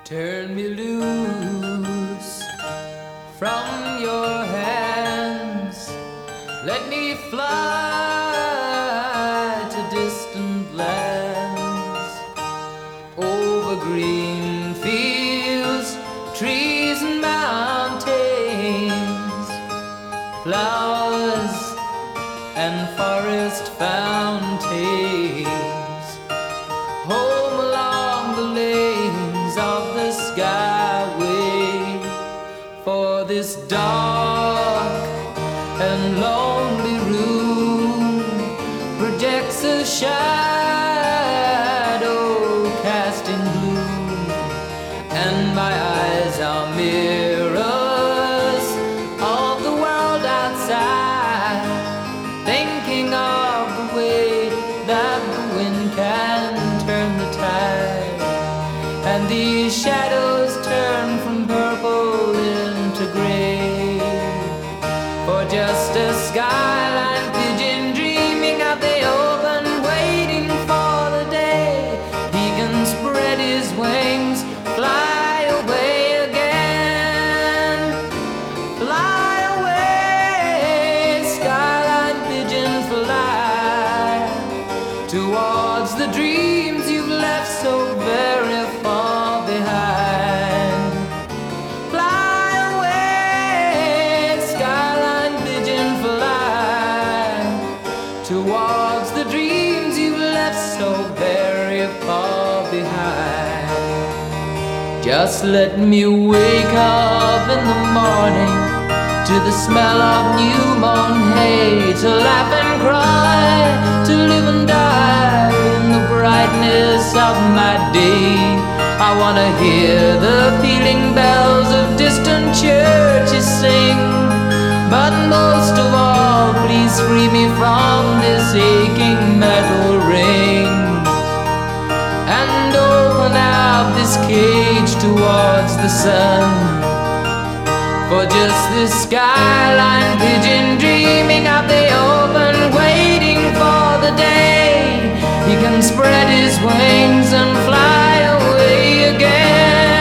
Turn me loose from your hands. Let me fly to distant lands, over green fields, trees and mountains, flowers and forest fountains, home along the lanes of the skyway. For this dark and lonely room projects a shadow cast in gloom, and my eyes are mirrors of the world outside, thinking of the way that the wind can turn the tide, and these shadows turn from purple into gray. For just a skyline pigeon dreaming of the open, waiting for the day he can spread his wings, fly away again. Fly away, skyline pigeon, fly towards the dreams you've left so very far behind. Fly away, skyline pigeon, fly towards the dreams you've left so very far behind. Just let me wake up in the morning to the smell of new mown hay, to laugh and cry, to live and die in the brightness of my day. I wanna hear the pealing bells of distant churches sing, but most of all, please free me from this aching metal ring, and open up this cage towards the sun. For just this skyline pigeon dreaming of the open, waiting for the day he can spread his wings and fly away again.